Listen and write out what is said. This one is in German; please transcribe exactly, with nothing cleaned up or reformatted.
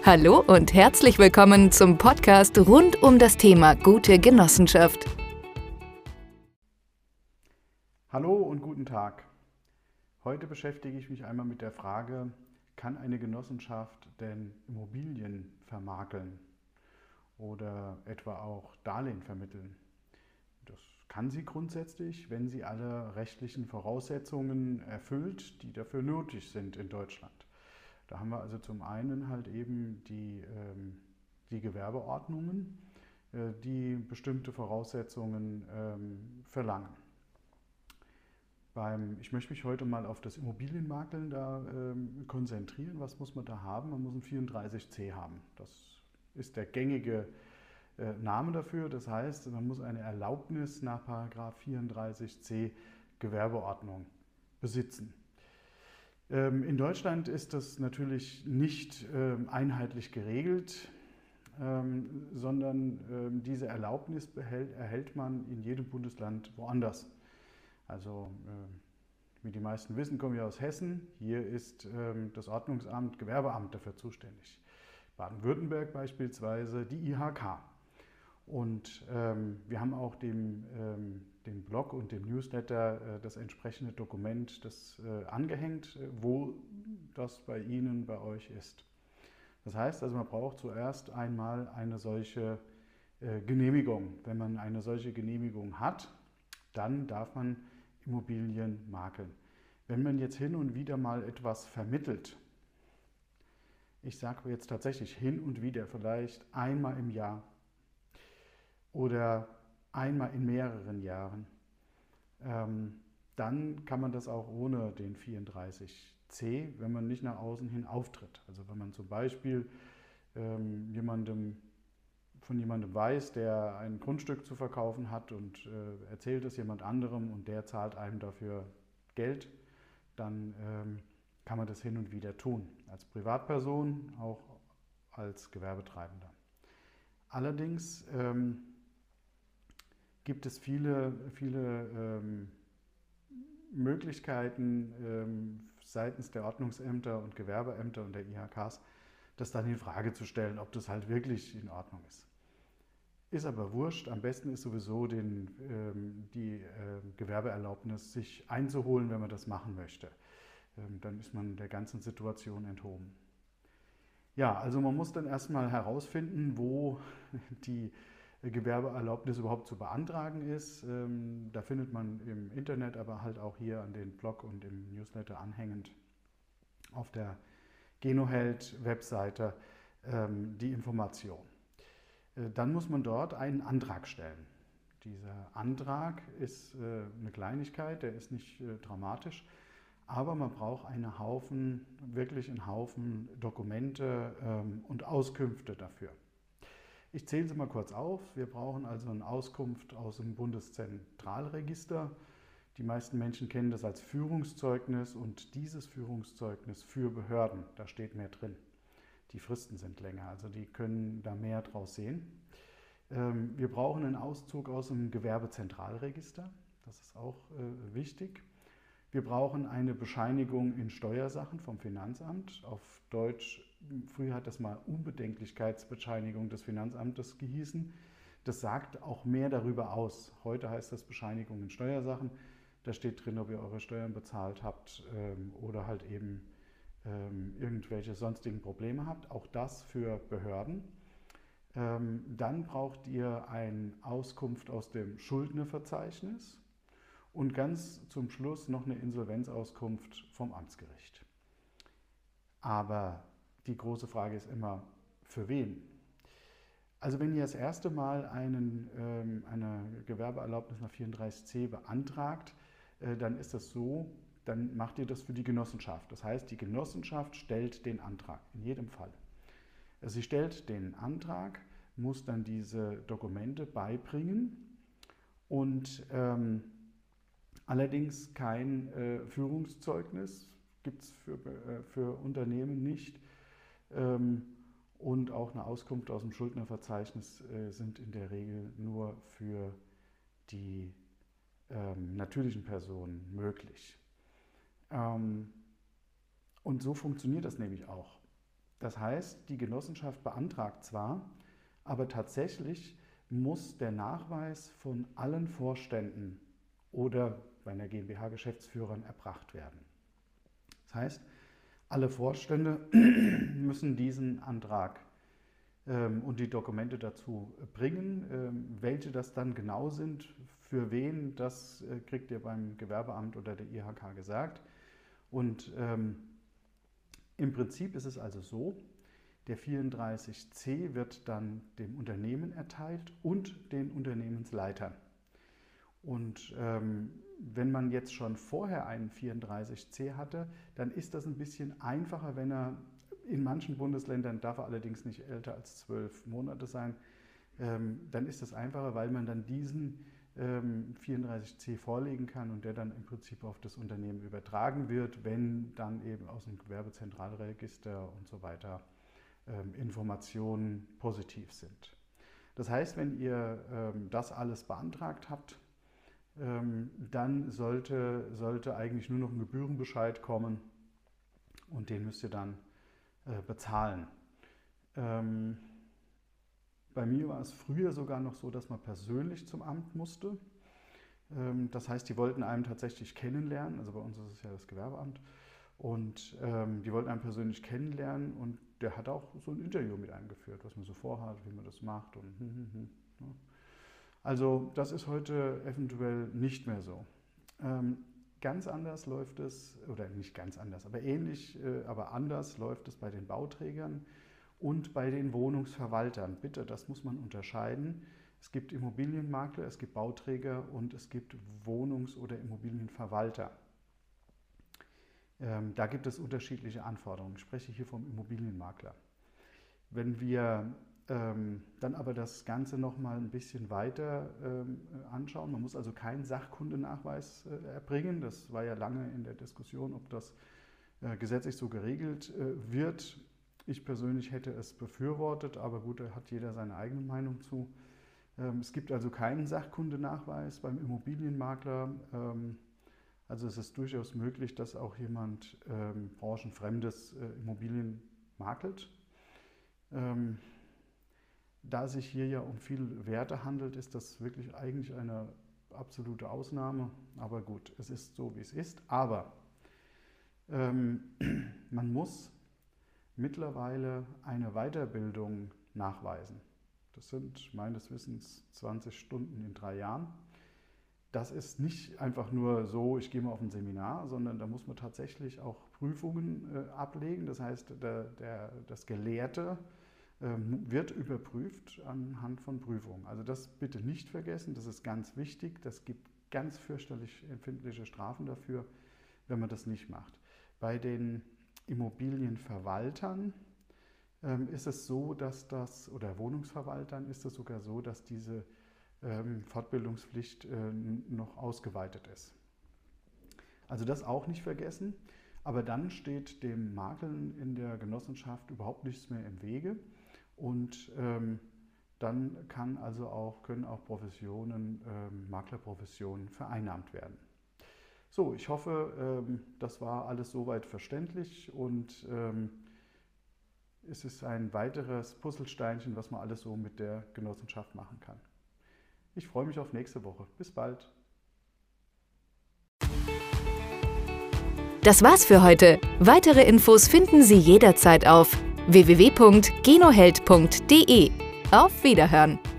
Hallo und herzlich willkommen zum Podcast rund um das Thema gute Genossenschaft. Hallo und guten Tag. Heute beschäftige ich mich einmal mit der Frage, kann eine Genossenschaft denn Immobilien vermakeln oder etwa auch Darlehen vermitteln? Das kann sie grundsätzlich, wenn sie alle rechtlichen Voraussetzungen erfüllt, die dafür nötig sind in Deutschland. Da haben wir also zum einen halt eben die, ähm, die Gewerbeordnungen, äh, die bestimmte Voraussetzungen ähm, verlangen. Beim, ich möchte mich heute mal auf das Immobilienmakeln da ähm, konzentrieren. Was muss man da haben? Man muss ein vierunddreißig c haben. Das ist der gängige äh, Name dafür. Das heißt, man muss eine Erlaubnis nach Paragraph vierunddreißig c Gewerbeordnung besitzen. In Deutschland ist das natürlich nicht einheitlich geregelt, sondern diese Erlaubnis erhält man in jedem Bundesland woanders. Also, wie die meisten wissen, komme ich aus Hessen. Hier ist das Ordnungsamt, Gewerbeamt dafür zuständig. Baden-Württemberg beispielsweise die I H K. Und ähm, wir haben auch dem, ähm, dem Blog und dem Newsletter äh, das entsprechende Dokument das, äh, angehängt, äh, wo das bei Ihnen, bei euch ist. Das heißt also, man braucht zuerst einmal eine solche äh, Genehmigung. Wenn man eine solche Genehmigung hat, dann darf man Immobilien makeln. Wenn man jetzt hin und wieder mal etwas vermittelt, ich sage jetzt tatsächlich hin und wieder, vielleicht einmal im Jahr, oder einmal in mehreren Jahren, ähm, dann kann man das auch ohne den vierunddreißig c, wenn man nicht nach außen hin auftritt. Also wenn man zum Beispiel ähm, jemandem, von jemandem weiß, der ein Grundstück zu verkaufen hat und äh, erzählt es jemand anderem und der zahlt einem dafür Geld, dann ähm, kann man das hin und wieder tun. Als Privatperson, auch als Gewerbetreibender. Allerdings ähm, gibt es viele, viele ähm, Möglichkeiten ähm, seitens der Ordnungsämter und Gewerbeämter und der I H Ks, das dann in Frage zu stellen, ob das halt wirklich in Ordnung ist. Ist aber wurscht, am besten ist sowieso den, ähm, die äh, Gewerbeerlaubnis sich einzuholen, wenn man das machen möchte. Ähm, dann ist man der ganzen Situation enthoben. Ja, also man muss dann erstmal herausfinden, wo die Gewerbeerlaubnis überhaupt zu beantragen ist. Ähm, da findet man im Internet, aber halt auch hier an den Blog und im Newsletter anhängend auf der Genoheld-Webseite ähm, die Information. Äh, dann muss man dort einen Antrag stellen. Dieser Antrag ist äh, eine Kleinigkeit, der ist nicht äh, dramatisch, aber man braucht einen Haufen, wirklich einen Haufen Dokumente ähm, und Auskünfte dafür. Ich zähle sie mal kurz auf. Wir brauchen also eine Auskunft aus dem Bundeszentralregister. Die meisten Menschen kennen das als Führungszeugnis und dieses Führungszeugnis für Behörden, da steht mehr drin. Die Fristen sind länger, also die können da mehr draus sehen. Wir brauchen einen Auszug aus dem Gewerbezentralregister, das ist auch wichtig. Wir brauchen eine Bescheinigung in Steuersachen vom Finanzamt, auf Deutsch, früher hat das mal Unbedenklichkeitsbescheinigung des Finanzamtes gehießen. Das sagt auch mehr darüber aus. Heute heißt das Bescheinigung in Steuersachen. Da steht drin, ob ihr eure Steuern bezahlt habt ähm, oder halt eben ähm, irgendwelche sonstigen Probleme habt. Auch das für Behörden. Ähm, dann braucht ihr eine Auskunft aus dem Schuldnerverzeichnis. Und ganz zum Schluss noch eine Insolvenzauskunft vom Amtsgericht. Aber die große Frage ist immer, für wen? Also wenn ihr das erste Mal einen, ähm, eine Gewerbeerlaubnis nach vierunddreißig c beantragt, äh, dann ist das so, dann macht ihr das für die Genossenschaft. Das heißt, die Genossenschaft stellt den Antrag, in jedem Fall. Also sie stellt den Antrag, muss dann diese Dokumente beibringen und ähm, allerdings kein äh, Führungszeugnis, gibt es für, äh, für Unternehmen nicht. Ähm, und auch eine Auskunft aus dem Schuldnerverzeichnis äh, sind in der Regel nur für die ähm, natürlichen Personen möglich. Ähm, und so funktioniert das nämlich auch. Das heißt, die Genossenschaft beantragt zwar, aber tatsächlich muss der Nachweis von allen Vorständen oder bei einer GmbH Geschäftsführern erbracht werden. Das heißt, alle Vorstände müssen diesen Antrag ähm, und die Dokumente dazu bringen. Ähm, welche das dann genau sind, für wen, das äh, kriegt ihr beim Gewerbeamt oder der I H K gesagt. Und ähm, im Prinzip ist es also so, der vierunddreißig c wird dann dem Unternehmen erteilt und den Unternehmensleitern. Und ähm, wenn man jetzt schon vorher einen vierunddreißig c hatte, dann ist das ein bisschen einfacher, wenn er in manchen Bundesländern, darf er allerdings nicht älter als zwölf Monate sein, ähm, dann ist das einfacher, weil man dann diesen ähm, vierunddreißig c vorlegen kann und der dann im Prinzip auf das Unternehmen übertragen wird, wenn dann eben aus dem Gewerbezentralregister und so weiter ähm, Informationen positiv sind. Das heißt, wenn ihr ähm, das alles beantragt habt, ähm, dann sollte, sollte eigentlich nur noch ein Gebührenbescheid kommen und den müsst ihr dann äh, bezahlen. Ähm, Bei mir war es früher sogar noch so, dass man persönlich zum Amt musste. Das heißt, die wollten einen tatsächlich kennenlernen, also bei uns ist es ja das Gewerbeamt, und ähm, die wollten einen persönlich kennenlernen und der hat auch so ein Interview mit einem geführt, was man so vorhat, wie man das macht. Und hm, hm, hm, ja. Also das ist heute eventuell nicht mehr so. Ähm, ganz anders läuft es, oder nicht ganz anders, aber ähnlich, äh, aber anders läuft es bei den Bauträgern und bei den Wohnungsverwaltern. Bitte, das muss man unterscheiden. Es gibt Immobilienmakler, es gibt Bauträger und es gibt Wohnungs- oder Immobilienverwalter. Ähm, da gibt es unterschiedliche Anforderungen. Ich spreche hier vom Immobilienmakler. Wenn wir ähm, dann aber das Ganze noch mal ein bisschen weiter ähm, anschauen, man muss also keinen Sachkundenachweis äh, erbringen. Das war ja lange in der Diskussion, ob das äh, gesetzlich so geregelt äh, wird. Ich persönlich hätte es befürwortet, aber gut, da hat jeder seine eigene Meinung zu. Es gibt also keinen Sachkundenachweis beim Immobilienmakler. Also es ist durchaus möglich, dass auch jemand branchenfremdes Immobilien makelt. Da es sich hier ja um viele Werte handelt, ist das wirklich eigentlich eine absolute Ausnahme. Aber gut, es ist so, wie es ist. Aber man muss mittlerweile eine Weiterbildung nachweisen. Das sind meines Wissens zwanzig Stunden in drei Jahren. Das ist nicht einfach nur so, ich gehe mal auf ein Seminar, sondern da muss man tatsächlich auch Prüfungen äh, ablegen. Das heißt, der, der, das Gelehrte äh, wird überprüft anhand von Prüfungen. Also das bitte nicht vergessen, das ist ganz wichtig. Das gibt ganz fürchterlich empfindliche Strafen dafür, wenn man das nicht macht. Bei den Immobilienverwaltern ähm, ist es so, dass das, oder Wohnungsverwaltern ist es sogar so, dass diese ähm, Fortbildungspflicht äh, noch ausgeweitet ist. Also das auch nicht vergessen, aber dann steht dem Makeln in der Genossenschaft überhaupt nichts mehr im Wege und ähm, dann kann also auch, können auch Professionen, ähm, Maklerprofessionen vereinnahmt werden. So, ich hoffe, das war alles soweit verständlich und es ist ein weiteres Puzzlesteinchen, was man alles so mit der Genossenschaft machen kann. Ich freue mich auf nächste Woche. Bis bald. Das war's für heute. Weitere Infos finden Sie jederzeit auf w w w punkt genoheld punkt de. Auf Wiederhören!